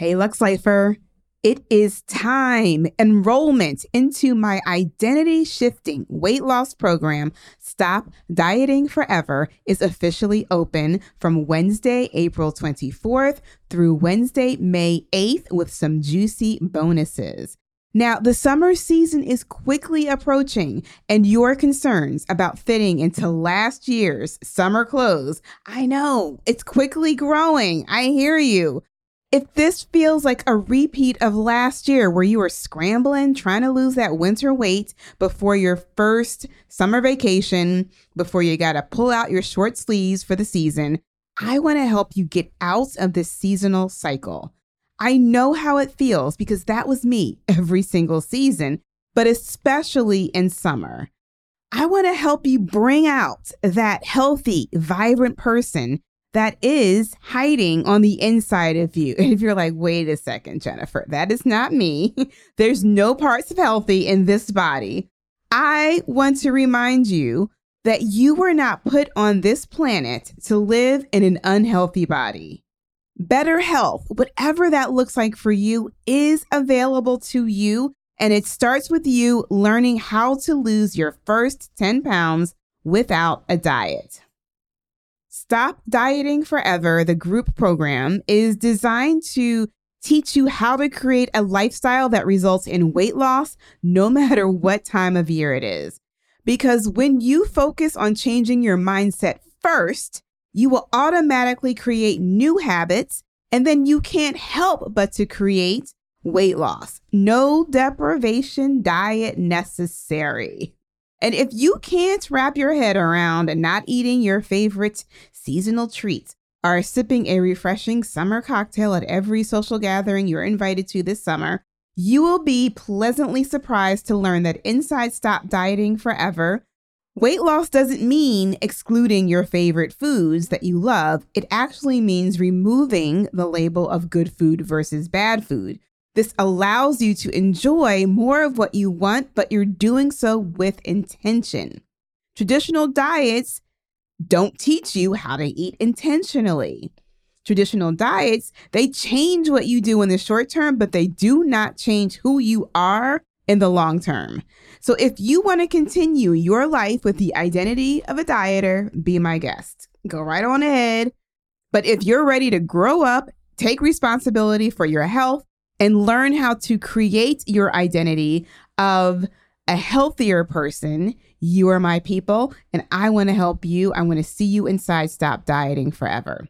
Hey, Lux Lifer. It is time. Enrollment into my identity shifting weight loss program, Stop Dieting Forever, is officially open from Wednesday, April 24th through Wednesday, May 8th with some juicy bonuses. Now, the summer season is quickly approaching, and your concerns about fitting into last year's summer clothes, I know, it's quickly growing. I hear you. If this feels like a repeat of last year where you were scrambling, trying to lose that winter weight before your first summer vacation, before you got to pull out your short sleeves for the season, I want to help you get out of this seasonal cycle. I know how it feels because that was me every single season, but especially in summer. I want to help you bring out that healthy, vibrant person that is hiding on the inside of you. And if you're like, wait a second, Jennifer, that is not me. There's no parts of healthy in this body. I want to remind you that you were not put on this planet to live in an unhealthy body. Better health, whatever that looks like for you, is available to you. And it starts with you learning how to lose your first 10 pounds without a diet. Stop Dieting Forever, the group program, is designed to teach you how to create a lifestyle that results in weight loss no matter what time of year it is. Because when you focus on changing your mindset first, you will automatically create new habits, and then you can't help but to create weight loss. No deprivation diet necessary. And if you can't wrap your head around not eating your favorite seasonal treat or sipping a refreshing summer cocktail at every social gathering you're invited to this summer, you will be pleasantly surprised to learn that inside Stop Dieting Forever, weight loss doesn't mean excluding your favorite foods that you love. It actually means removing the label of good food versus bad food. This allows you to enjoy more of what you want, but you're doing so with intention. Traditional diets don't teach you how to eat intentionally. Traditional diets, they change what you do in the short term, but they do not change who you are in the long term. So if you want to continue your life with the identity of a dieter, be my guest. Go right on ahead. But if you're ready to grow up, take responsibility for your health, and learn how to create your identity of a healthier person, you are my people, and I want to help you. I want to see you inside Stop Dieting Forever.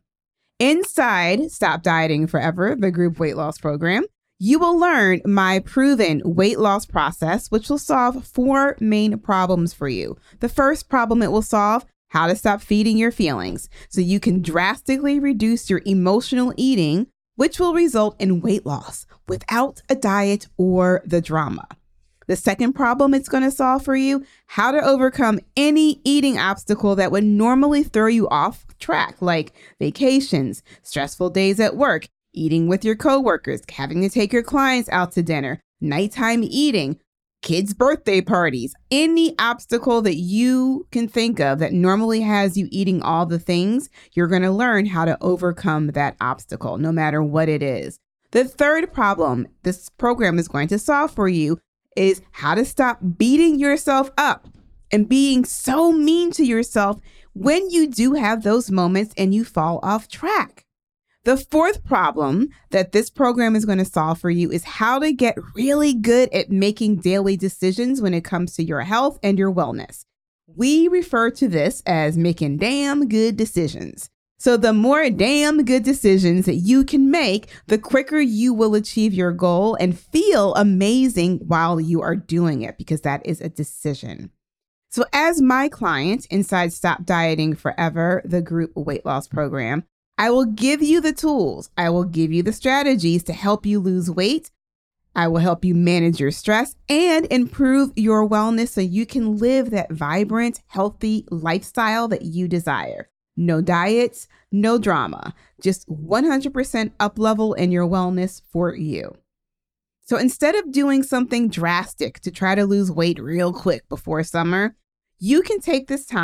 Inside Stop Dieting Forever, the group weight loss program, you will learn my proven weight loss process, which will solve 4 main problems for you. The first problem it will solve: how to stop feeding your feelings so you can drastically reduce your emotional eating, which will result in weight loss without a diet or the drama. The second problem it's going to solve for you: how to overcome any eating obstacle that would normally throw you off track, like vacations, stressful days at work, eating with your coworkers, having to take your clients out to dinner, nighttime eating, kids' birthday parties, any obstacle that you can think of that normally has you eating all the things. You're going to learn how to overcome that obstacle, no matter what it is. The third problem this program is going to solve for you is how to stop beating yourself up and being so mean to yourself when you do have those moments and you fall off track. The fourth problem that this program is going to solve for you is how to get really good at making daily decisions when it comes to your health and your wellness. We refer to this as making damn good decisions. So the more damn good decisions that you can make, the quicker you will achieve your goal and feel amazing while you are doing it, because that is a decision. So as my client inside Stop Dieting Forever, the group weight loss program, I will give you the tools. I will give you the strategies to help you lose weight. I will help you manage your stress and improve your wellness so you can live that vibrant, healthy lifestyle that you desire. No diets, no drama, just 100% up level in your wellness for you. So instead of doing something drastic to try to lose weight real quick before summer, you can take this time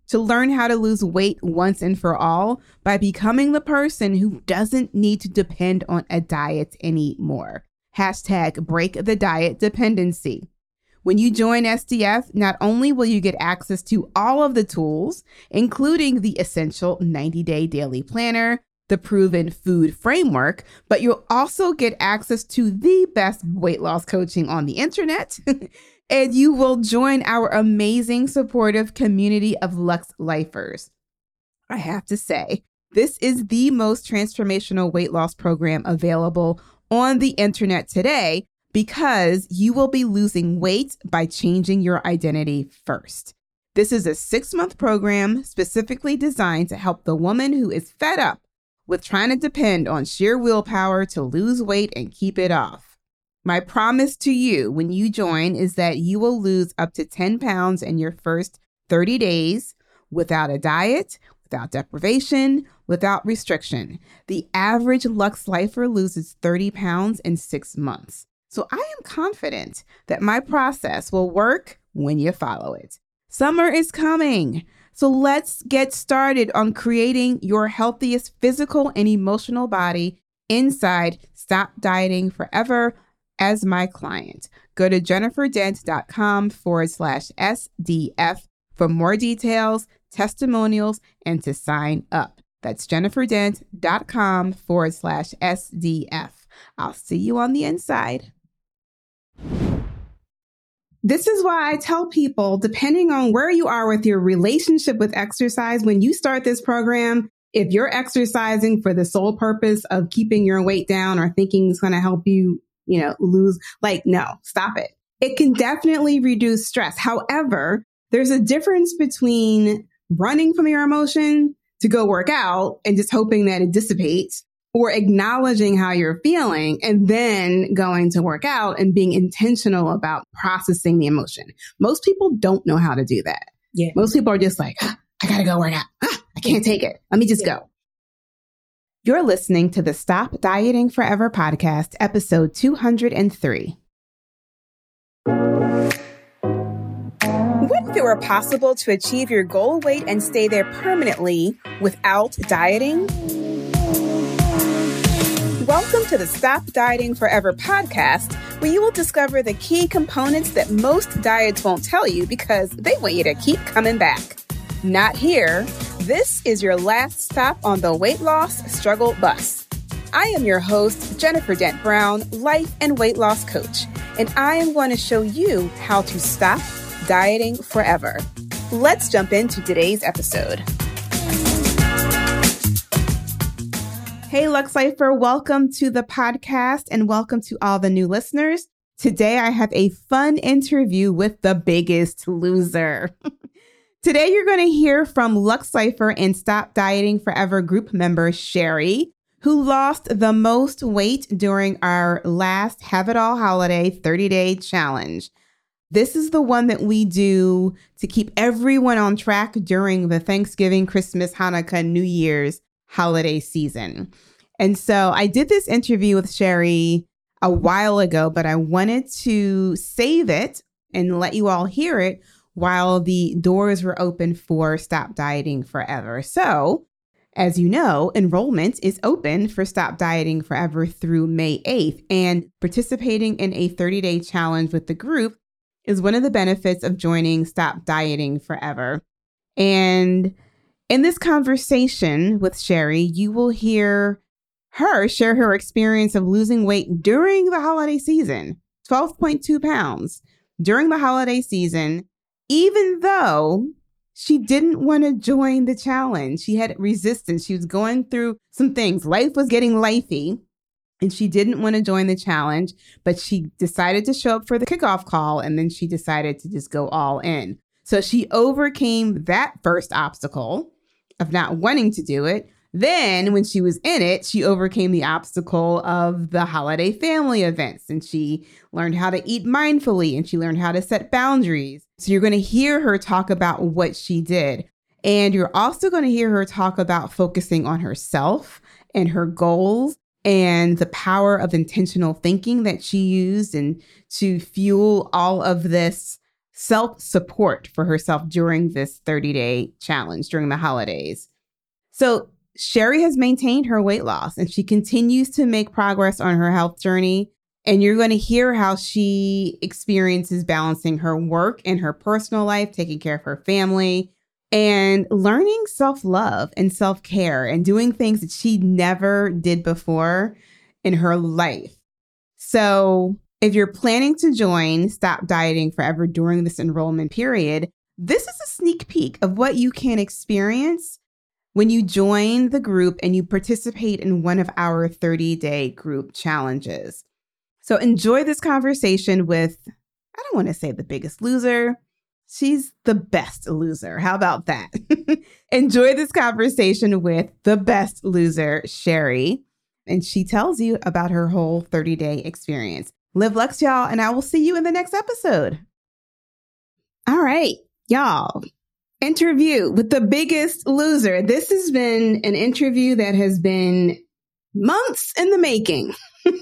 to learn how to lose weight once and for all by becoming the person who doesn't need to depend on a diet anymore. Hashtag break the diet dependency. When you join SDF, not only will you get access to all of the tools, including the essential 90-day daily planner, the proven food framework, but you'll also get access to the best weight loss coaching on the internet. And you will join our amazing supportive community of Lux Lifers. I have to say, this is the most transformational weight loss program available on the internet today because you will be losing weight by changing your identity first. This is a 6-month program specifically designed to help the woman who is fed up with trying to depend on sheer willpower to lose weight and keep it off. My promise to you when you join is that you will lose up to 10 pounds in your first 30 days without a diet, without deprivation, without restriction. The average Lux Lifer loses 30 pounds in 6 months. So I am confident that my process will work when you follow it. Summer is coming. So let's get started on creating your healthiest physical and emotional body inside Stop Dieting Forever as my client. Go to jenniferdent.com/SDF for more details, testimonials, and to sign up. That's jenniferdent.com/SDF. I'll see you on the inside. This is why I tell people, depending on where you are with your relationship with exercise, when you start this program, if you're exercising for the sole purpose of keeping your weight down or thinking it's going to help you, lose, no, stop it. It can definitely reduce stress. However, there's a difference between running from your emotion to go work out and just hoping that it dissipates, or acknowledging how you're feeling and then going to work out and being intentional about processing the emotion. Most people don't know how to do that. Yeah. Most people are just like, I gotta go work out. I can't take it. Let me just go. You're listening to the Stop Dieting Forever podcast, episode 203. What if it were possible to achieve your goal weight and stay there permanently without dieting? Welcome to the Stop Dieting Forever podcast, where you will discover the key components that most diets won't tell you because they want you to keep coming back. Not here. This is your last stop on the weight loss struggle bus. I am your host, Jennifer Dent Brown, life and weight loss coach, and I am going to show you how to stop dieting forever. Let's jump into today's episode. Hey, Lux Lifer, welcome to the podcast and welcome to all the new listeners. Today, I have a fun interview with the biggest loser. Today, you're going to hear from Lux Lifer and Stop Dieting Forever group member Sherry, who lost the most weight during our last Have It All Holiday 30-day challenge. This is the one that we do to keep everyone on track during the Thanksgiving, Christmas, Hanukkah, New Year's holiday season. And so I did this interview with Sherry a while ago, but I wanted to save it and let you all hear it while the doors were open for Stop Dieting Forever. So, as you know, enrollment is open for Stop Dieting Forever through May 8th, and participating in a 30-day challenge with the group is one of the benefits of joining Stop Dieting Forever. And in this conversation with Sherry, you will hear her share her experience of losing weight during the holiday season, 12.2 pounds during the holiday season, even though she didn't want to join the challenge. She had resistance. She was going through some things. Life was getting lifey, and she didn't want to join the challenge, but she decided to show up for the kickoff call, and then she decided to just go all in. So she overcame that first obstacle of not wanting to do it. Then when she was in it, she overcame the obstacle of the holiday family events, and she learned how to eat mindfully, and she learned how to set boundaries. So you're going to hear her talk about what she did. And you're also going to hear her talk about focusing on herself and her goals and the power of intentional thinking that she used and to fuel all of this self-support for herself during this 30-day challenge during the holidays. So Sherry has maintained her weight loss and she continues to make progress on her health journey. And you're going to hear how she experiences balancing her work and her personal life, taking care of her family, and learning self-love and self-care and doing things that she never did before in her life. So if you're planning to join Stop Dieting Forever during this enrollment period, this is a sneak peek of what you can experience when you join the group and you participate in one of our 30-day group challenges. So enjoy this conversation with, I don't want to say the biggest loser. She's the best loser. How about that? Enjoy this conversation with the best loser, Sherry. And she tells you about her whole 30-day experience. Live Lux, y'all, and I will see you in the next episode. All right, y'all. Interview with the biggest loser. This has been an interview that has been months in the making.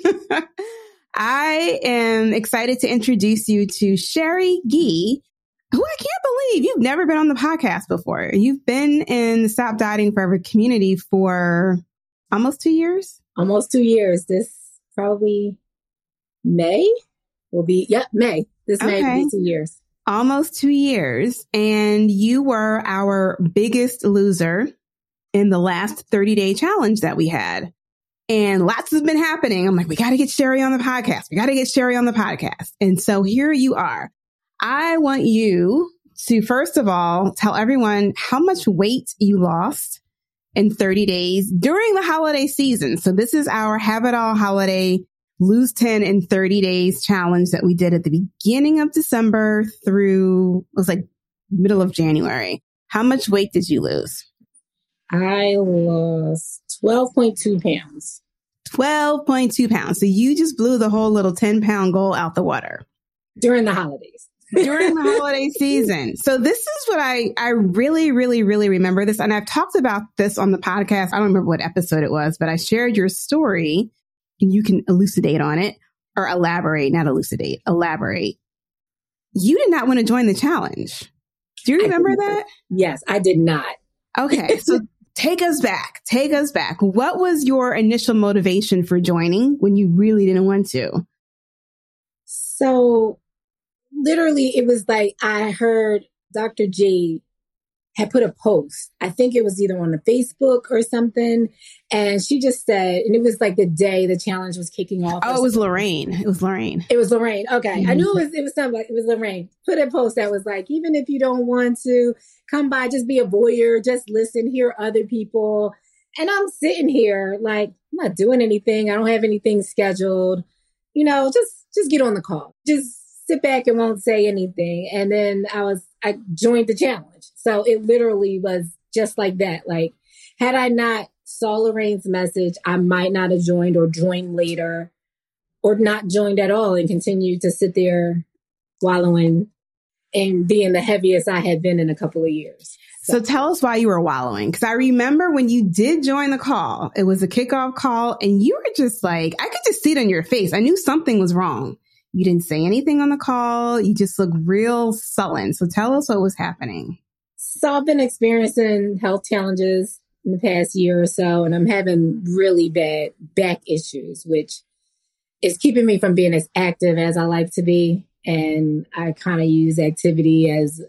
I am excited to introduce you to Sherry Gee, who I can't believe you've never been on the podcast before. You've been in the Stop Dieting Forever community for almost 2 years? Almost 2 years. This probably May will be, May. This May will be 2 years. Almost 2 years. And you were our biggest loser in the last 30-day challenge that we had. And lots has been happening. I'm like, we got to get Sherry on the podcast. We got to get Sherry on the podcast. And so here you are. I want you to, first of all, tell everyone how much weight you lost in 30 days during the holiday season. So this is our Have It All Holiday Lose 10 in 30 Days challenge that we did at the beginning of December through, it was like middle of January. How much weight did you lose? I lost 12.2 pounds. 12.2 pounds. So you just blew the whole little 10-pound goal out the water. During the holidays. During the holiday season. So this is what I really, really, really remember this. And I've talked about this on the podcast. I don't remember what episode it was, but I shared your story and you can elucidate on it or elaborate, not elucidate, elaborate. You did not want to join the challenge. Do you remember that? Yes, I did not. Okay. So take us back. Take us back. What was your initial motivation for joining when you really didn't want to? So literally, it was like I heard Dr. G had put a post. I think it was either on the Facebook or something. And she just said, and it was like the day the challenge was kicking off. Oh, it was Lorraine. It was Lorraine. It was Lorraine. Okay. I knew it was something like it was Lorraine. Put a post that was like, even if you don't want to come by, just be a voyeur, just listen, hear other people. And I'm sitting here like, I'm not doing anything. I don't have anything scheduled. You know, just get on the call. Just sit back and won't say anything. And then I joined the challenge. So it literally was just like that. Like, had I not saw Lorraine's message, I might not have joined or joined later or not joined at all and continued to sit there wallowing and being the heaviest I had been in a couple of years. So tell us why you were wallowing. Because I remember when you did join the call, it was a kickoff call and you were just like, I could just see it on your face. I knew something was wrong. You didn't say anything on the call. You just looked real sullen. So tell us what was happening. So I've been experiencing health challenges in the past year or so, and I'm having really bad back issues, which is keeping me from being as active as I like to be. And I kind of use activity as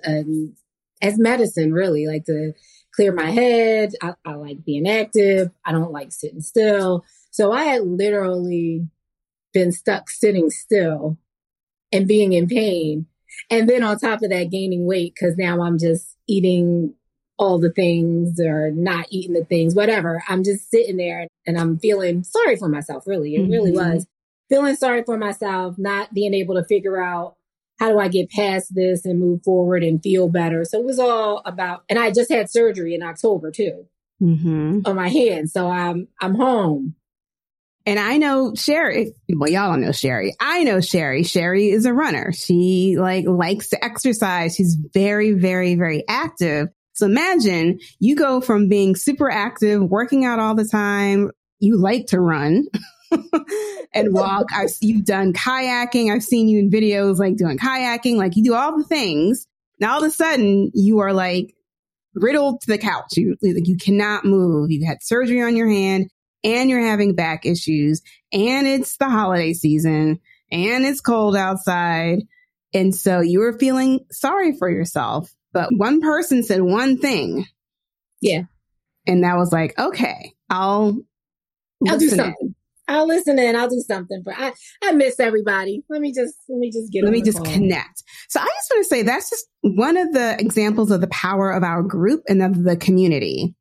medicine, really, like to clear my head. I like being active. I don't like sitting still. So I had literally been stuck sitting still and being in pain. And then on top of that, gaining weight because now I'm just eating all the things or not eating the things, whatever. I'm just sitting there and I'm feeling sorry for myself, really. It really was. Feeling sorry for myself, not being able to figure out how do I get past this and move forward and feel better. So it was all about, and I just had surgery in October too on my hand. So I'm home. And I know Sherry, well, y'all don't know Sherry. I know Sherry. Sherry is a runner. She likes to exercise. She's very, very, very active. So imagine you go from being super active, working out all the time. You like to run and walk. You've done kayaking. I've seen you in videos like doing kayaking. Like you do all the things. Now all of a sudden you are like riddled to the couch. You cannot move. You had surgery on your hand and you're having back issues and it's the holiday season and it's cold outside. And so you were feeling sorry for yourself. But one person said one thing. Yeah. And that was like, okay, I'll do something. I'll listen in. I'll do something. But I miss everybody. Let me just connect. So I just want to say that's just one of the examples of the power of our group and of the community.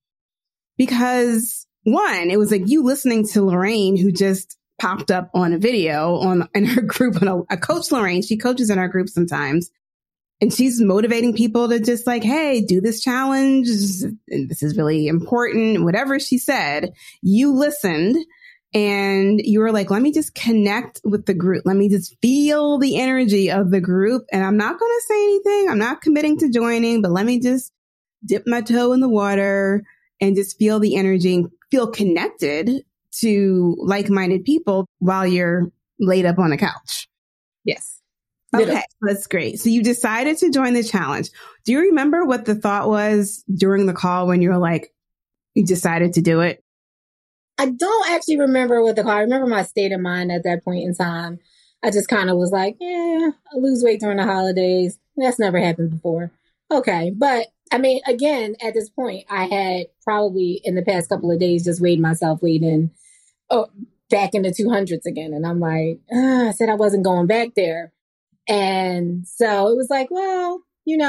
Because one, it was like you listening to Lorraine, who just popped up on a video in her group, on a coach Lorraine. She coaches in our group sometimes. And she's motivating people to just like, hey, do this challenge. And this is really important. Whatever she said, you listened and you were like, let me just connect with the group. Let me just feel the energy of the group. And I'm not going to say anything. I'm not committing to joining, but let me just dip my toe in the water and just feel the energy and feel connected to like-minded people while you're laid up on a couch. Yes. Okay, that's great. So you decided to join the challenge. Do you remember what the thought was during the call when you were like, you decided to do it? I don't actually remember what the call. I remember my state of mind at that point in time. I just kind of was like, I lose weight during the holidays. That's never happened before. Okay. But I mean, again, at this point, I had probably in the past couple of days just weighed myself in back in the 200s again. And I'm like, I said I wasn't going back there. And so it was like, well,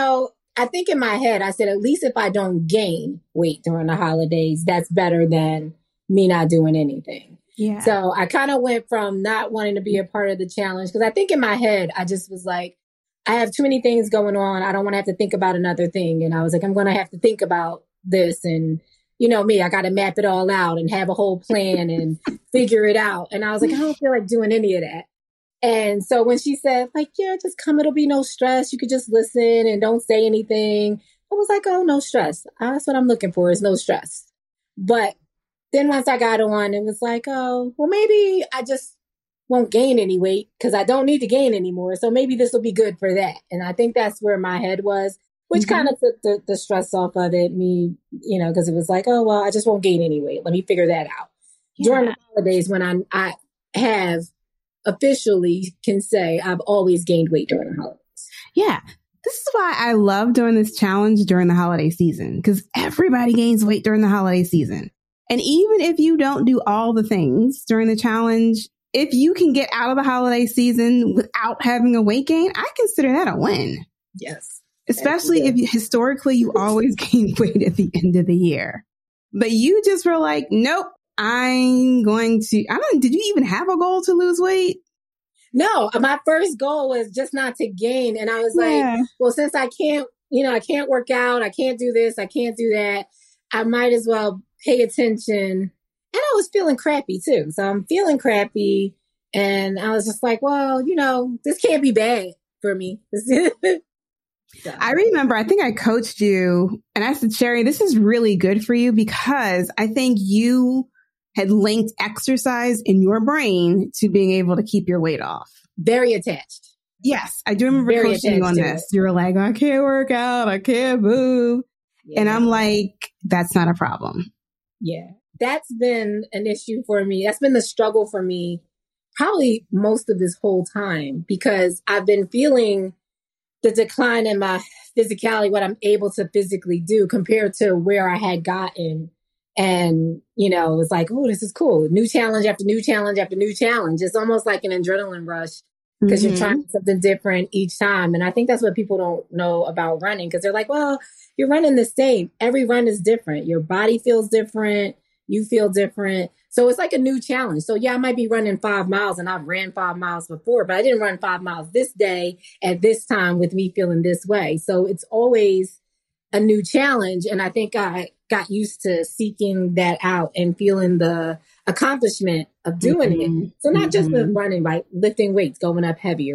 I think in my head, I said, at least if I don't gain weight during the holidays, that's better than me not doing anything. Yeah. So I kind of went from not wanting to be a part of the challenge because I think in my head, I just was like, I have too many things going on. I don't want to have to think about another thing. And I was like, I'm going to have to think about this. And me, I got to map it all out and have a whole plan and figure it out. And I was like, I don't feel like doing any of that. And so when she said, like, yeah, just come, it'll be no stress. You could just listen and don't say anything. I was like, oh, no stress. That's what I'm looking for is no stress. But then once I got on, it was like, oh, well, maybe I just won't gain any weight because I don't need to gain anymore. So maybe this will be good for that. And I think that's where my head was, which kind of took the stress off of it, because it was like, oh, well, I just won't gain any weight. Let me figure that out. Yeah. During the holidays when I have officially can say I've always gained weight during the holidays. Yeah. This is why I love doing this challenge during the holiday season, because everybody gains weight during the holiday season. And even if you don't do all the things during the challenge, if you can get out of the holiday season without having a weight gain, I consider that a win. Yes. Especially if historically you always gain weight at the end of the year. But you just were like, nope. Did you even have a goal to lose weight? No, my first goal was just not to gain. And I was like, well, since I can't work out, I can't do this, I can't do that, I might as well pay attention. And I was feeling crappy too. So I'm feeling crappy. And I was just like, well, this can't be bad for me. So. I remember, I think I coached you and I said, Sherry, this is really good for you because I think you had linked exercise in your brain to being able to keep your weight off. Very attached. Yes. I do remember coaching you on this. You were like, I can't work out. I can't move. Yeah. And I'm like, that's not a problem. Yeah. That's been an issue for me. That's been the struggle for me probably most of this whole time because I've been feeling the decline in my physicality, what I'm able to physically do compared to where I had gotten. And, it was like, oh, this is cool. New challenge after new challenge after new challenge. It's almost like an adrenaline rush because you're trying something different each time. And I think that's what people don't know about running because they're like, well, you're running the same. Every run is different. Your body feels different. You feel different. So it's like a new challenge. So yeah, I might be running 5 miles and I've ran 5 miles before, but I didn't run 5 miles this day at this time with me feeling this way. So it's always a new challenge. And I think I got used to seeking that out and feeling the accomplishment of doing it. So not just with running, right? Lifting weights, going up heavier,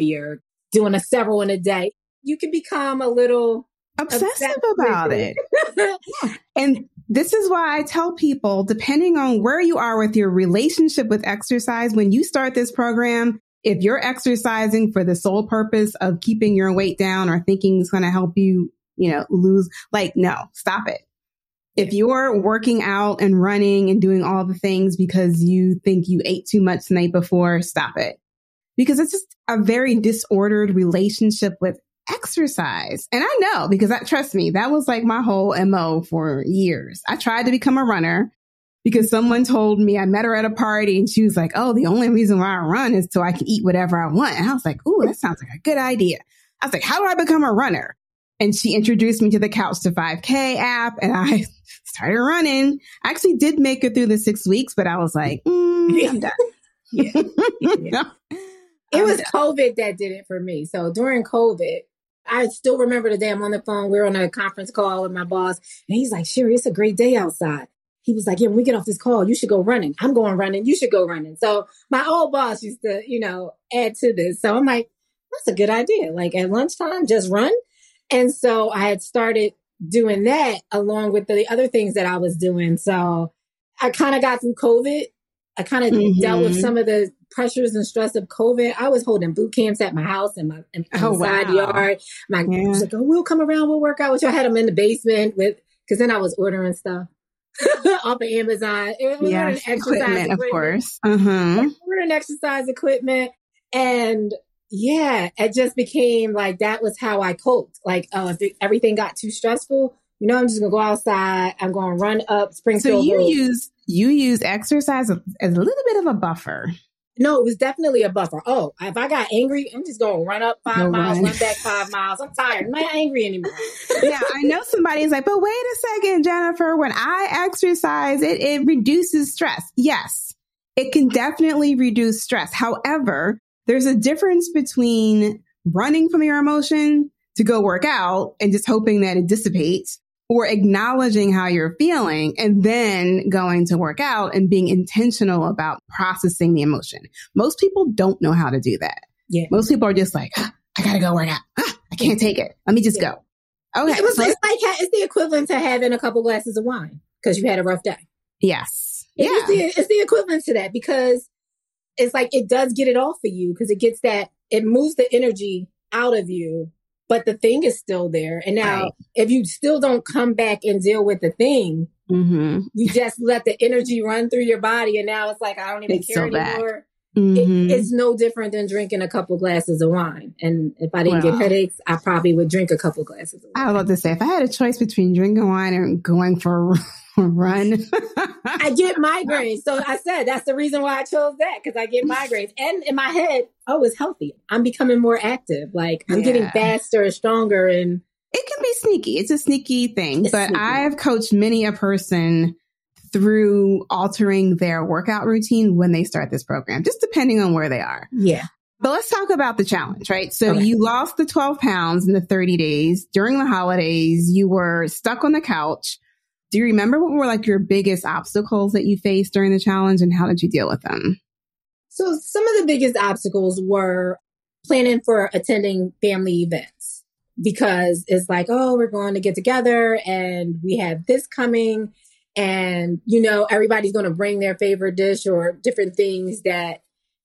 doing several in a day. You can become a little obsessive about it. And this is why I tell people, depending on where you are with your relationship with exercise, when you start this program, if you're exercising for the sole purpose of keeping your weight down or thinking it's going to help you, lose, no, stop it. If you're working out and running and doing all the things because you think you ate too much the night before, stop it. Because it's just a very disordered relationship with exercise. And I know because trust me, that was like my whole MO for years. I tried to become a runner because someone told me, I met her at a party and she was like, oh, the only reason why I run is so I can eat whatever I want. And I was like, ooh, that sounds like a good idea. I was like, how do I become a runner? And she introduced me to the Couch to 5K app and I started running. I actually did make it through the 6 weeks, but I was like, I'm done. Yeah. It was COVID that did it for me. So during COVID, I still remember the day I'm on the phone. We were on a conference call with my boss and he's like, Sherry, it's a great day outside. He was like, yeah, when we get off this call, you should go running. I'm going running. You should go running. So my old boss used to, add to this. So I'm like, that's a good idea. Like at lunchtime, just run. And so I had started doing that along with the other things that I was doing. So I kind of got through COVID. I kind of dealt with some of the pressures and stress of COVID. I was holding boot camps at my house in my side yard. My was like, oh, we'll come around, we'll work out. Which I had them in the basement because then I was ordering stuff off of Amazon. Yes, equipment, of course. Ordering exercise equipment. And yeah, it just became like, that was how I coped. Like, if everything got too stressful, I'm just going to go outside. I'm going to run up Springfield Road. You use exercise as a little bit of a buffer. No, it was definitely a buffer. Oh, if I got angry, I'm just going to run up 5 miles, run back 5 miles. I'm tired. I'm not angry anymore. Yeah, I know somebody's like, but wait a second, Jennifer, when I exercise, it reduces stress. Yes, it can definitely reduce stress. However, there's a difference between running from your emotion to go work out and just hoping that it dissipates, or acknowledging how you're feeling and then going to work out and being intentional about processing the emotion. Most people don't know how to do that. Yeah. Most people are just like, I got to go work out. I can't take it. Let me just go. Okay. It's the equivalent to having a couple glasses of wine because you had a rough day. Yes. It's the equivalent to that because it's like, it does get it off for you because it moves the energy out of you. But the thing is still there. And now, if you still don't come back and deal with the thing, you just let the energy run through your body. And now it's like, I don't even care anymore. It's no different than drinking a couple glasses of wine. And if I didn't get headaches, I probably would drink a couple glasses of wine. I was about to say, if I had a choice between drinking wine and going for a run. I get migraines. So I said, that's the reason why I chose that, because I get migraines. And in my head, it's healthy. I'm becoming more active. Like I'm getting faster and stronger. And it can be sneaky. It's a sneaky thing. But I've coached many a person through altering their workout routine when they start this program, just depending on where they are. Yeah. But let's talk about the challenge, right? So you lost the 12 pounds in the 30 days. During the holidays, you were stuck on the couch. Do you remember what were like your biggest obstacles that you faced during the challenge and how did you deal with them? So some of the biggest obstacles were planning for attending family events because it's like, we're going to get together and we have this coming and, everybody's going to bring their favorite dish or different things that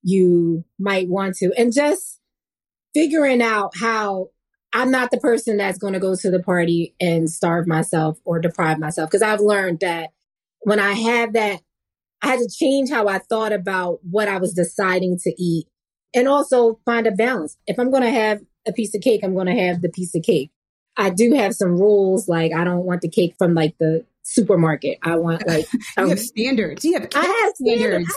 you might want to. And just figuring out how I'm not the person that's going to go to the party and starve myself or deprive myself. Because I've learned that when I had that, I had to change how I thought about what I was deciding to eat and also find a balance. If I'm going to have a piece of cake, I'm going to have the piece of cake. I do have some rules. Like I don't want the cake from like the supermarket. I want like, you have standards. I have standards.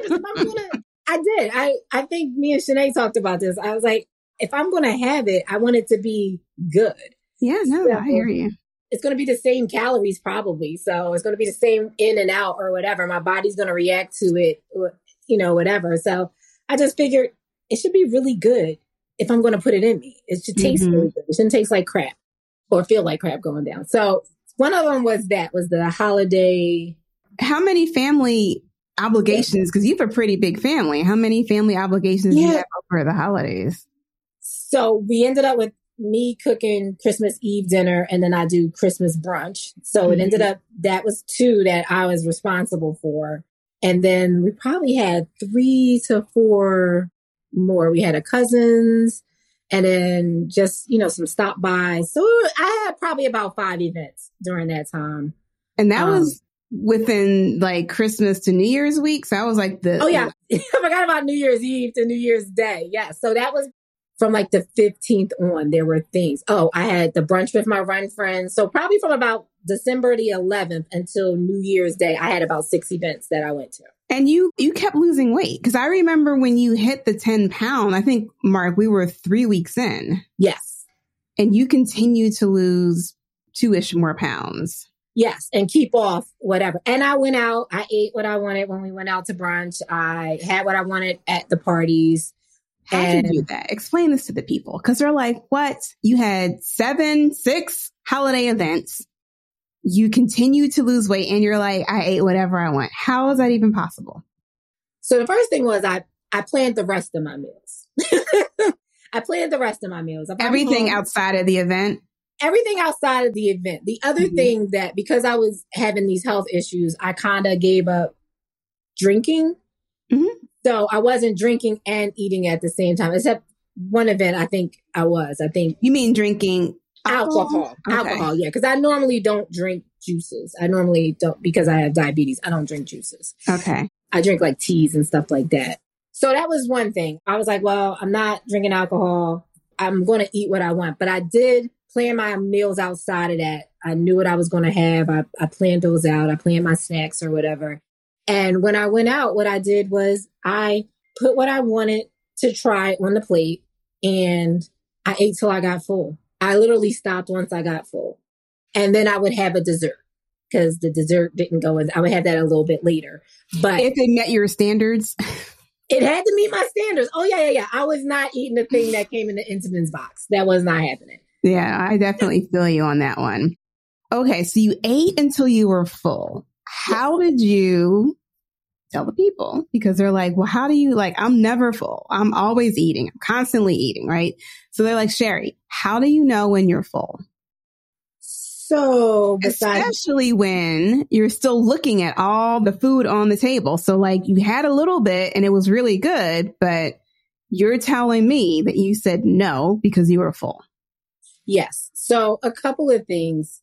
I did. I think me and Shanae talked about this. I was like, if I'm going to have it, I want it to be good. Yeah, no, I hear you. It's going to be the same calories probably. So it's going to be the same in and out or whatever. My body's going to react to it, whatever. So I just figured it should be really good if I'm going to put it in me. It should taste really good. It shouldn't taste like crap or feel like crap going down. So one of them was the holiday. How many family obligations? Because you have a pretty big family. How many family obligations do you have over the holidays? So we ended up with me cooking Christmas Eve dinner, and then I do Christmas brunch. So it ended up, that was 2 that I was responsible for. And then we probably had 3 to 4 more. We had a cousins and then just, some stop by. So I had probably about 5 events during that time. And that was within like Christmas to New Year's week. So that was like Oh yeah. I forgot about New Year's Eve to New Year's Day. Yeah. So that was from like the 15th on, there were things. Oh, I had the brunch with my run friends. So probably from about December the 11th until New Year's Day, I had about 6 events that I went to. And you kept losing weight. Because I remember when you hit the 10-pound, I think, Mark, we were 3 weeks in. Yes. And you continued to lose 2-ish more pounds. Yes. And keep off whatever. And I went out. I ate what I wanted when we went out to brunch. I had what I wanted at the parties. How did you do that? Explain this to the people. Because they're like, what? You had 6 holiday events. You continue to lose weight and you're like, I ate whatever I want. How is that even possible? So the first thing was I planned the rest of my meals. I planned the rest of my meals. Everything outside of the event? Everything outside of the event. The other thing that, because I was having these health issues, I kind of gave up drinking. So I wasn't drinking and eating at the same time, except one event I think I was. You mean drinking alcohol? Okay. Alcohol, yeah. Because I normally don't drink juices. I normally don't, because I have diabetes. I don't drink juices. Okay. I drink like teas and stuff like that. So that was one thing. I was like, well, I'm not drinking alcohol. I'm going to eat what I want. But I did plan my meals outside of that. I knew what I was going to have. I planned those out. I planned my snacks or whatever. And when I went out, what I did was I put what I wanted to try on the plate and I ate till I got full. I literally stopped once I got full. And then I would have a dessert because the dessert didn't go in. I would have that a little bit later. But if it met your standards, it had to meet my standards. Oh, yeah. I was not eating the thing that came in the Intamin's box. That was not happening. Yeah, I definitely feel you on that one. Okay, so you ate until you were full. How did you tell the people? Because they're like, well, how do you, like, I'm never full. I'm always eating. I'm constantly eating, right? So they're like, Sherry, how do you know when you're full? So especially when you're still looking at all the food on the table. So like you had a little bit and it was really good, but you're telling me that you said no because you were full. Yes. So a couple of things.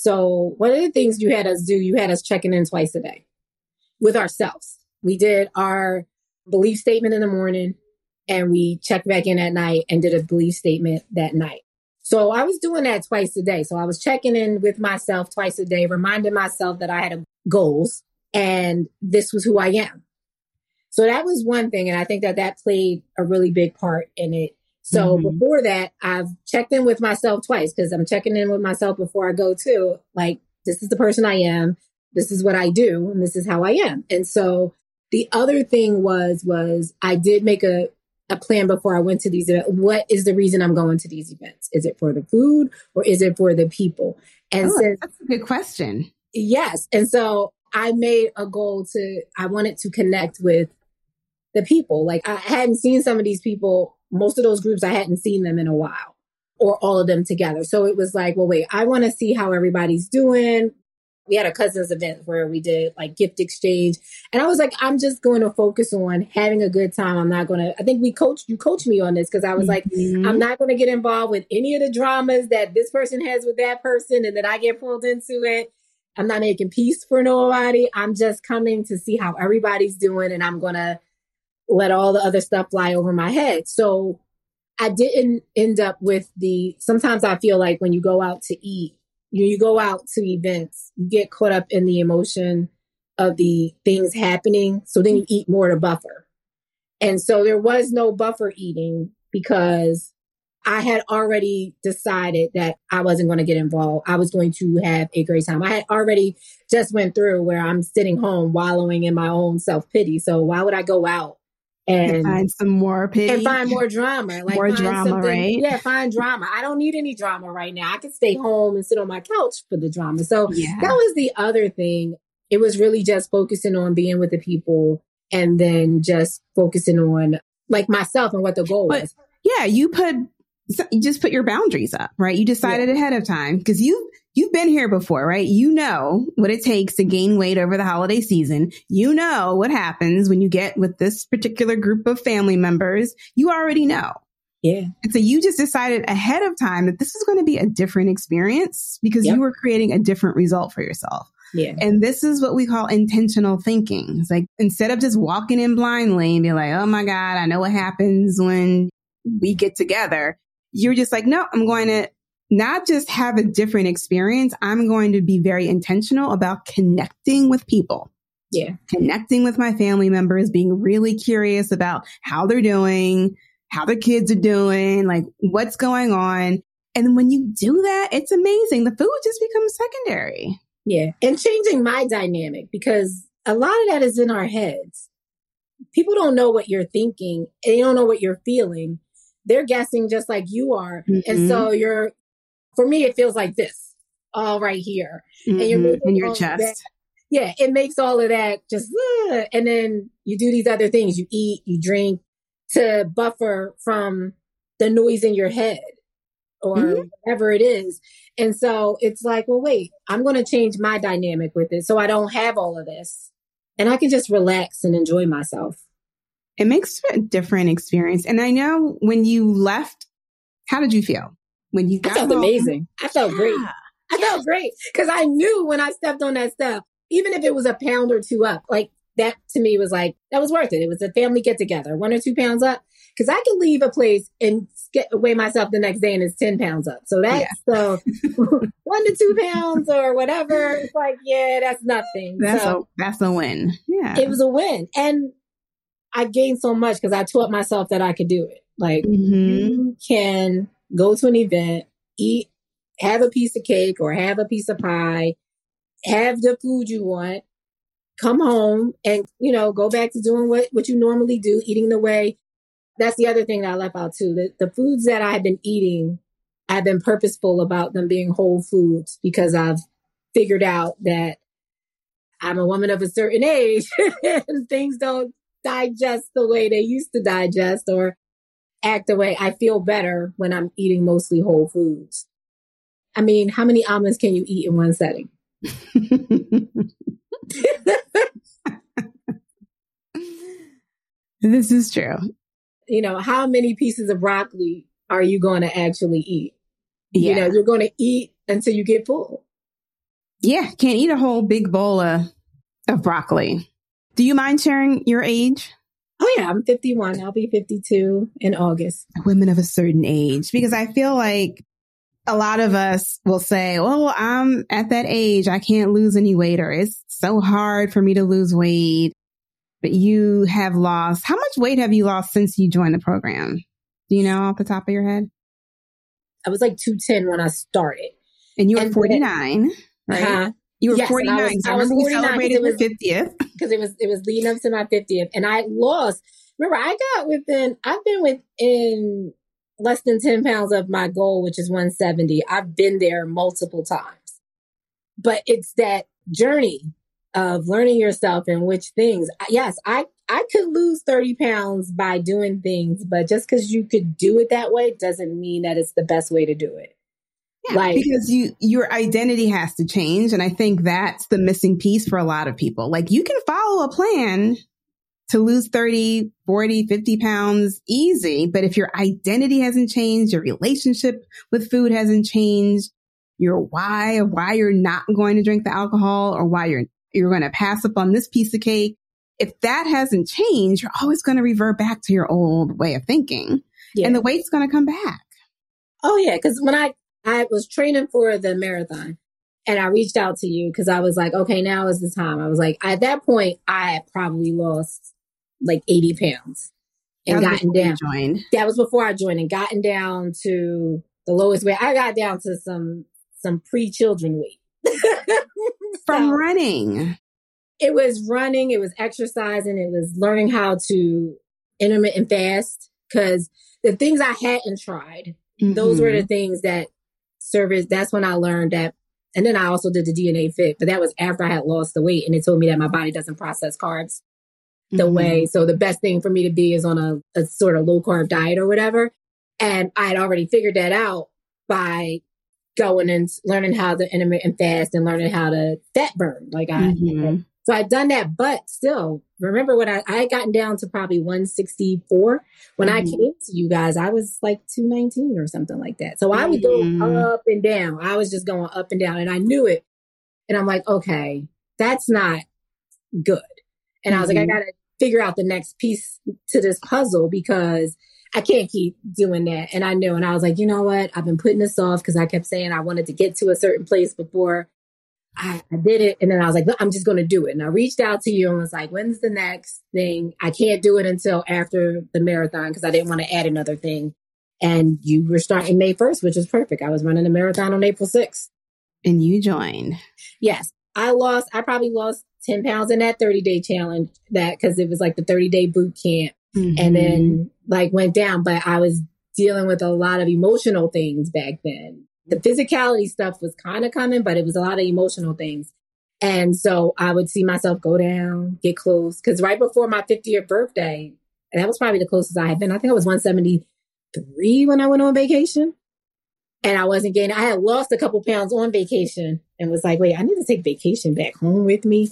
So one of the things you had us do, you had us checking in twice a day with ourselves. We did our belief statement in the morning and we checked back in at night and did a belief statement that night. So I was doing that twice a day. So I was checking in with myself twice a day, reminding myself that I had goals and this was who I am. So that was one thing. And I think that played a really big part in it. So before that, I've checked in with myself twice because I'm checking in with myself before I go to, like, this is the person I am. This is what I do. And this is how I am. And so the other thing was I did make a plan before I went to these events. What is the reason I'm going to these events? Is it for the food or is it for the people? And that's a good question. Yes. And so I made a goal I wanted to connect with the people. Like I hadn't seen some of these people. Most of those groups, I hadn't seen them in a while or all of them together. So it was like, well, wait, I want to see how everybody's doing. We had a cousins event where we did like gift exchange. And I was like, I'm just going to focus on having a good time. I'm not going to, I think you coached me on this because I was like, I'm not going to get involved with any of the dramas that this person has with that person and that I get pulled into it. I'm not making peace for nobody. I'm just coming to see how everybody's doing. And I'm going to let all the other stuff fly over my head. So I didn't end up with sometimes I feel like when you go out to eat, you go out to events, you get caught up in the emotion of the things happening. So then you eat more to buffer. And so there was no buffer eating because I had already decided that I wasn't going to get involved. I was going to have a great time. I had already just went through where I'm sitting home wallowing in my own self-pity. So why would I go out and find some more pity and find more drama? Like more drama, right? Yeah, find drama. I don't need any drama right now. I can stay home and sit on my couch for the drama. So that was the other thing. It was really just focusing on being with the people and then just focusing on like myself and what the goal was. Yeah, you put So you just put your boundaries up, right? You decided ahead of time because you've been here before, right? You know what it takes to gain weight over the holiday season. You know what happens when you get with this particular group of family members. You already know. Yeah. And so you just decided ahead of time that this is going to be a different experience because you were creating a different result for yourself. Yeah. And this is what we call intentional thinking. It's like, instead of just walking in blindly and be like, oh my God, I know what happens when we get together. You're just like, no, I'm going to not just have a different experience. I'm going to be very intentional about connecting with people. Yeah. Connecting with my family members, being really curious about how they're doing, how their kids are doing, like what's going on. And when you do that, it's amazing. The food just becomes secondary. Yeah. And changing my dynamic, because a lot of that is in our heads. People don't know what you're thinking. They don't know what you're feeling. They're guessing just like you are. Mm-hmm. And so for me, it feels like this, all right here. Mm-hmm. And you're in your chest. Yeah. It makes all of that just, and then you do these other things. You eat, you drink to buffer from the noise in your head or whatever it is. And so it's like, well, wait, I'm going to change my dynamic with it so I don't have all of this and I can just relax and enjoy myself. It makes a different experience. And I know when you left, how did you feel? When you got I felt home? Amazing. I felt great. I felt great because I knew when I stepped on that stuff, even if it was a pound or two up, like that to me was like, that was worth it. It was a family get together, 1 or 2 pounds up. Because I could leave a place and weigh myself the next day and it's 10 pounds up. So that's 1 to 2 pounds or whatever. It's like, yeah, that's nothing. That's a win. Yeah. It was a win. And I gained so much because I taught myself that I could do it. Like you can go to an event, eat, have a piece of cake or have a piece of pie, have the food you want, come home and, go back to doing what you normally do, eating the way. That's the other thing that I left out too. The foods that I have been eating, I've been purposeful about them being whole foods because I've figured out that I'm a woman of a certain age and things don't digest the way they used to digest or act the way I feel better when I'm eating mostly whole foods. I mean, how many almonds can you eat in one setting? This is true. How many pieces of broccoli are you going to actually eat? Yeah. You're going to eat until you get full. Yeah. Can't eat a whole big bowl of broccoli. Do you mind sharing your age? Oh, yeah. I'm 51. I'll be 52 in August. Women of a certain age, because I feel like a lot of us will say, well, I'm at that age. I can't lose any weight, or it's so hard for me to lose weight. But you have lost, how much weight have you lost since you joined the program? Do you know off the top of your head? I was like 210 when I started. And you were 49, right? Uh-huh. You were 49. I remember we celebrated your 50th. Because it was leading up to my 50th. And I lost. Remember, I've been within less than 10 pounds of my goal, which is 170. I've been there multiple times. But it's that journey of learning yourself and which things. Yes, I could lose 30 pounds by doing things, but just because you could do it that way doesn't mean that it's the best way to do it. Yeah, because your identity has to change. And I think that's the missing piece for a lot of people. Like, you can follow a plan to lose 30, 40, 50 pounds easy. But if your identity hasn't changed, your relationship with food hasn't changed, your why of why you're not going to drink the alcohol or why you're going to pass up on this piece of cake. If that hasn't changed, you're always going to revert back to your old way of thinking. Yeah. And the weight's going to come back. Oh, yeah. Because when I was training for the marathon and I reached out to you because I was like, okay, now is the time. I was like, at that point, I had probably lost like 80 pounds and gotten down. That was before I joined and gotten down to the lowest weight. I got down to some pre-children weight. From running. It was running. It was exercising. It was learning how to intermittent fast because the things I hadn't tried, those were the things that service. That's when I learned that. And then I also did the DNA Fit, but that was after I had lost the weight. And it told me that my body doesn't process carbs the way. So the best thing for me to be is on a sort of low carb diet or whatever. And I had already figured that out by going and learning how to intermittent fast and learning how to fat burn. So I'd done that, but still, remember when I had gotten down to probably 164. When I came to you guys, I was like 219 or something like that. So I would go up and down. I was just going up and down, and I knew it. And I'm like, okay, that's not good. And I was like, I got to figure out the next piece to this puzzle because I can't keep doing that. And I knew, and I was like, you know what? I've been putting this off because I kept saying I wanted to get to a certain place before I did it. And then I was like, look, I'm just going to do it. And I reached out to you and was like, when's the next thing? I can't do it until after the marathon because I didn't want to add another thing. And you were starting May 1st, which was perfect. I was running the marathon on April 6th. And you joined. Yes. I probably lost 10 pounds in that 30-day challenge because it was like the 30-day boot camp. And then like went down, but I was dealing with a lot of emotional things back then. The physicality stuff was kind of coming, but it was a lot of emotional things. And so I would see myself go down, get close. Because right before my 50th birthday, and that was probably the closest I had been. I think I was 173 when I went on vacation. And I wasn't gaining. I had lost a couple pounds on vacation and was like, wait, I need to take vacation back home with me.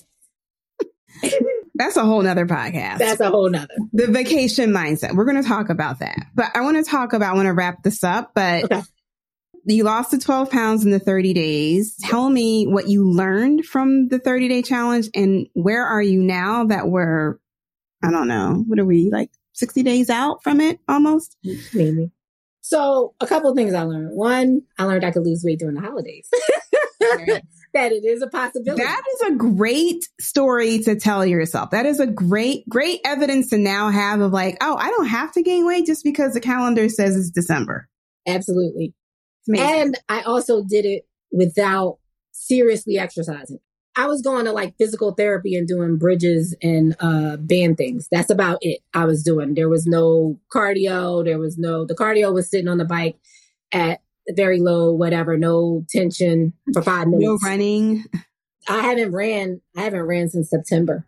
That's a whole nother podcast. That's a whole nother. The vacation mindset. We're going to talk about that. But I want to wrap this up. But okay. You lost the 12 pounds in the 30 days. Tell me what you learned from the 30-day challenge and where are you now that we're, I don't know, what are we, like 60 days out from it almost? Maybe. So a couple of things I learned. One, I learned I could lose weight during the holidays. That it is a possibility. That is a great story to tell yourself. That is a great evidence to now have of like, oh, I don't have to gain weight just because the calendar says it's December. Absolutely. And I also did it without seriously exercising. I was going to like physical therapy and doing bridges and band things. That's about it I was doing. There was no cardio. The cardio was sitting on the bike at very low, whatever, no tension for 5 minutes. No running. I haven't ran since September.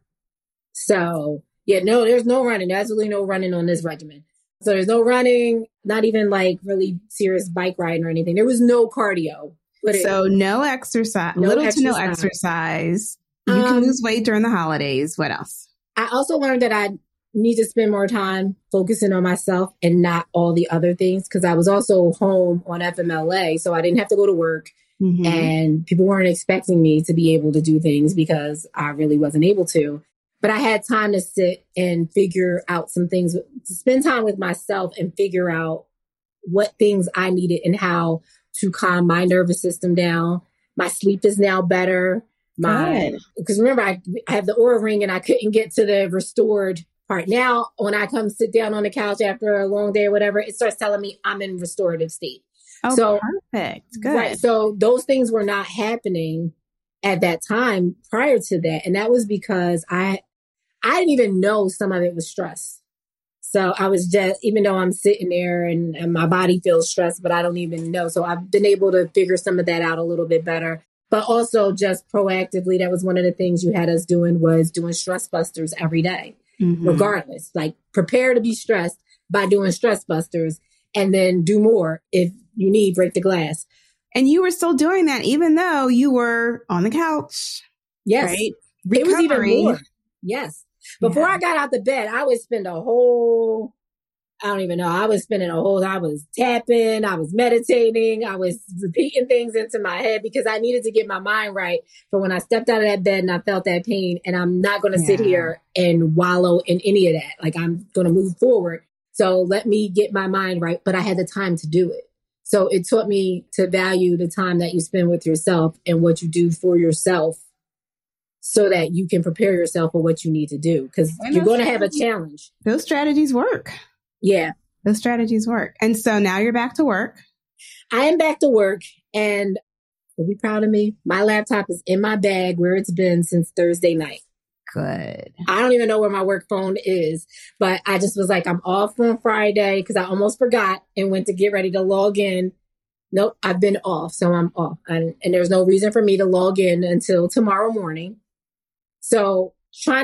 So yeah, no, there's no running. There's absolutely no running on this regimen. So there's no running, not even like really serious bike riding or anything. There was no cardio. So no exercise, no exercise. You can lose weight during the holidays. What else? I also learned that I need to spend more time focusing on myself and not all the other things. Cause I was also home on FMLA. So I didn't have to go to work and people weren't expecting me to be able to do things because I really wasn't able to. But I had time to sit and figure out some things, to spend time with myself and figure out what things I needed and how to calm my nervous system down. My sleep is now better. Because remember, I have the Oura ring and I couldn't get to the restored part. Now, when I come sit down on the couch after a long day or whatever, it starts telling me I'm in restorative state. Oh, so, perfect. Good. Right. So those things were not happening at that time prior to that. And that was because I didn't even know some of it was stress. So I was just, even though I'm sitting there and my body feels stressed, but I don't even know. So I've been able to figure some of that out a little bit better. But also just proactively, that was one of the things you had us doing was doing stress busters every day, regardless. Like prepare to be stressed by doing stress busters and then do more if you need, break the glass. And you were still doing that even though you were on the couch. Yes. Right? It was even more. Yes. Before I got out the bed, I would spend I was spending I was tapping, I was meditating, I was repeating things into my head because I needed to get my mind right for when I stepped out of that bed and I felt that pain. And I'm not going to sit here and wallow in any of that. Like I'm going to move forward. So let me get my mind right. But I had the time to do it. So it taught me to value the time that you spend with yourself and what you do for yourself, so that you can prepare yourself for what you need to do. Because you're going to have a challenge. Those strategies work. Yeah. Those strategies work. And so now you're back to work. I am back to work. And you'll be proud of me. My laptop is in my bag where it's been since Thursday night. Good. I don't even know where my work phone is. But I just was like, I'm off on Friday because I almost forgot and went to get ready to log in. Nope, I've been off. So I'm off. And there's no reason for me to log in until tomorrow morning. So trying to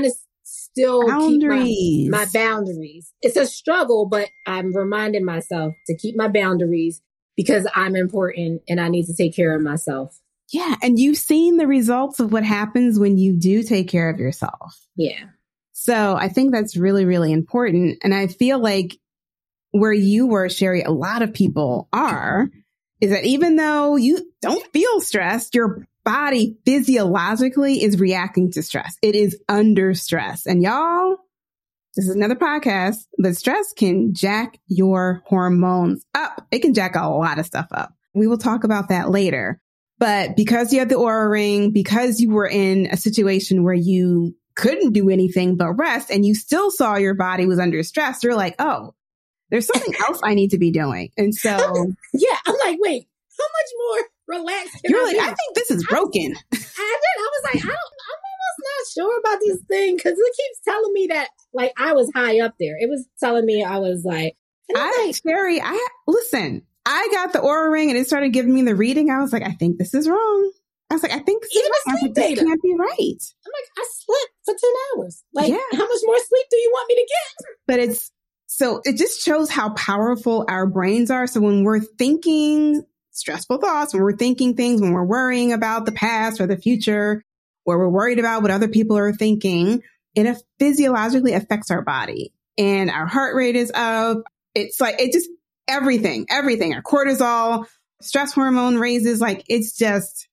still boundaries. keep my boundaries. It's a struggle, but I'm reminding myself to keep my boundaries because I'm important and I need to take care of myself. Yeah. And you've seen the results of what happens when you do take care of yourself. Yeah. So I think that's really, really important. And I feel like where you were, Sherry, a lot of people are, is that even though you don't feel stressed, your body physiologically is reacting to stress. It is under stress. And y'all, this is another podcast, but stress can jack your hormones up. It can jack a lot of stuff up. We will talk about that later. But because you had the Oura Ring, because you were in a situation where you couldn't do anything but rest and you still saw your body was under stress, you're like, oh, there's something else I need to be doing. And so, yeah, I'm like, wait, how much more relaxed can you're I like, be? I think this is broken. I was like, I'm almost not sure about this thing because it keeps telling me that like I was high up there. It was telling me I was like, Sherry, listen, I got the Oura Ring and it started giving me the reading. I was like, I think this is wrong. I was like, I think this can't be right. I'm like, I slept for 10 hours. Like, yeah. How much more sleep do you want me to get? But so it just shows how powerful our brains are. So when we're thinking stressful thoughts, when we're thinking things, when we're worrying about the past or the future, or we're worried about what other people are thinking, it physiologically affects our body and our heart rate is up. It's like, it just, everything, our cortisol, stress hormone raises, like it's just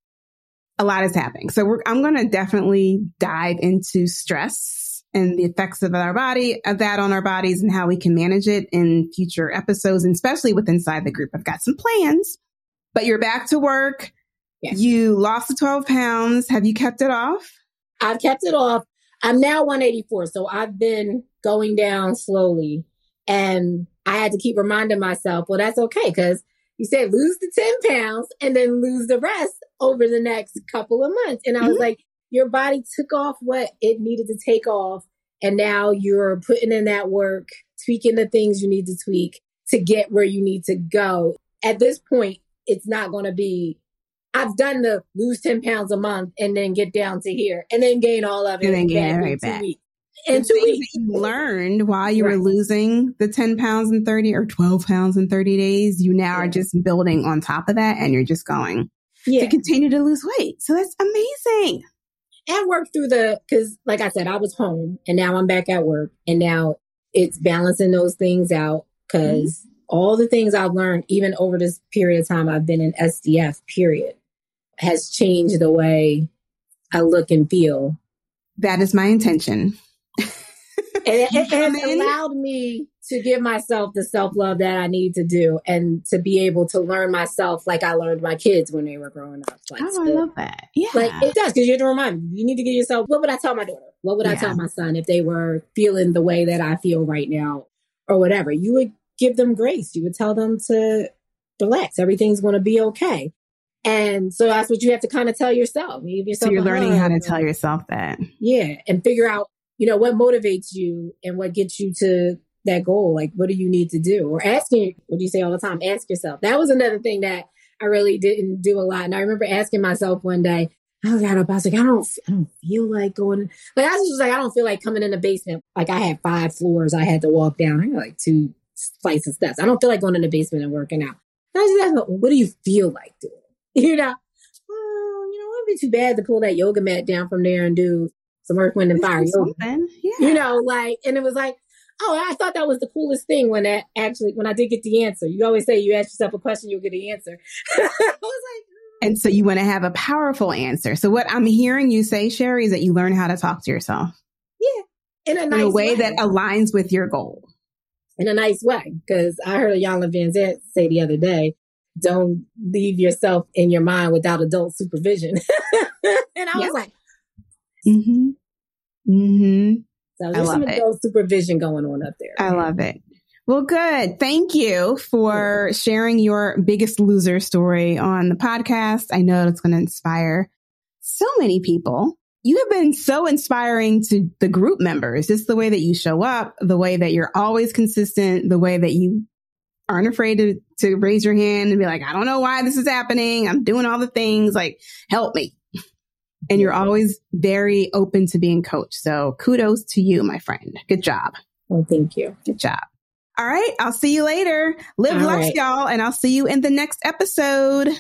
a lot is happening. So I'm going to definitely dive into stress and the effects of that on our bodies and how we can manage it in future episodes, and especially with Inside the Group. I've got some plans, but you're back to work. Yes. You lost the 12 pounds. Have you kept it off? I've kept it off. I'm now 184. So I've been going down slowly and I had to keep reminding myself, well, that's okay. Because you said lose the 10 pounds and then lose the rest over the next couple of months. And I was like, your body took off what it needed to take off. And now you're putting in that work, tweaking the things you need to tweak to get where you need to go. At this point, it's not going to be, I've done the lose 10 pounds a month and then get down to here and then gain all of it. And then gain it right back. In 2 weeks. That you learned while you were losing the 10 pounds in 30 or 12 pounds in 30 days, you now are just building on top of that and you're just going to continue to lose weight. So that's amazing. And work through because like I said, I was home and now I'm back at work and now it's balancing those things out because all the things I've learned, even over this period of time I've been in SDF, period, has changed the way I look and feel. That is my intention. And it allowed me to give myself the self-love that I need to do and to be able to learn myself like I learned my kids when they were growing up. Like, I love that. Yeah. Like it does, because you have to remind me. You need to give yourself, what would I tell my daughter? What would I tell my son if they were feeling the way that I feel right now or whatever? You would give them grace. You would tell them to relax. Everything's going to be okay. And so that's what you have to kind of tell yourself. So you're learning how to tell yourself that. Yeah. And figure out, what motivates you and what gets you to that goal. Like, what do you need to do? Or asking, what do you say all the time? Ask yourself. That was another thing that I really didn't do a lot. And I remember asking myself one day, I got up, I was like, I don't feel like going. Like, I was just like, I don't feel like coming in the basement. Like, I had 5 floors I had to walk down. I had like 2 flights of steps. I don't feel like going in the basement and working out. And I was just asking, what do you feel like doing? Well, it wouldn't be too bad to pull that yoga mat down from there and do some Earth, Wind, and Fire yoga. Yeah. And it was like, oh, I thought that was the coolest thing when I did get the answer. You always say you ask yourself a question, you'll get the answer. I was like, and so you want to have a powerful answer. So what I'm hearing you say, Sherry, is that you learn how to talk to yourself. Yeah. In a way that aligns with your goal. In a nice way. Because I heard Iyanla Vanzant say the other day, don't leave yourself in your mind without adult supervision. And I was like, so there's some adult supervision going on up there. I love it. Well, good. Thank you for sharing your biggest loser story on the podcast. I know it's going to inspire so many people. You have been so inspiring to the group members. Just the way that you show up, the way that you're always consistent, the way that you aren't afraid to raise your hand and be like, I don't know why this is happening. I'm doing all the things, like, help me. And you're always very open to being coached. So kudos to you, my friend. Good job. Well, thank you. Good job. All right. I'll see you later. Live Lux, y'all. And I'll see you in the next episode.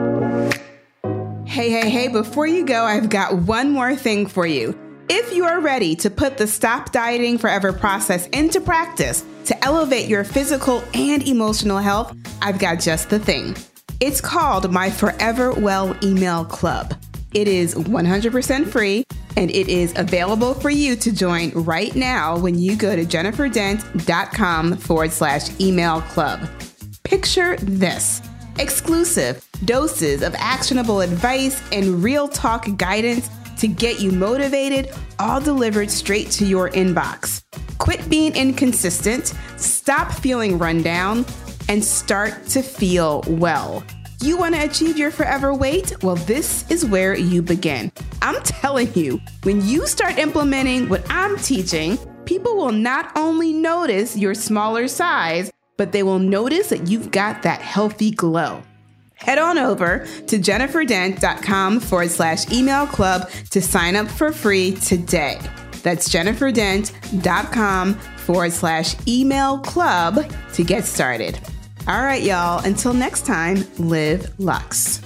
Hey, before you go, I've got one more thing for you. If you are ready to put the Stop Dieting Forever process into practice to elevate your physical and emotional health, I've got just the thing. It's called my Forever Well email club. It is 100% free, and it is available for you to join right now when you go to jenniferdent.com/email club. Picture this: exclusive doses of actionable advice and real talk guidance to get you motivated, all delivered straight to your inbox. Quit being inconsistent, stop feeling run down, and start to feel well. You want to achieve your forever weight? Well, this is where you begin. I'm telling you, when you start implementing what I'm teaching, people will not only notice your smaller size, but they will notice that you've got that healthy glow. Head on over to jenniferdent.com/email club to sign up for free today. That's jenniferdent.com/email club to get started. All right, y'all. Until next time, live Lux.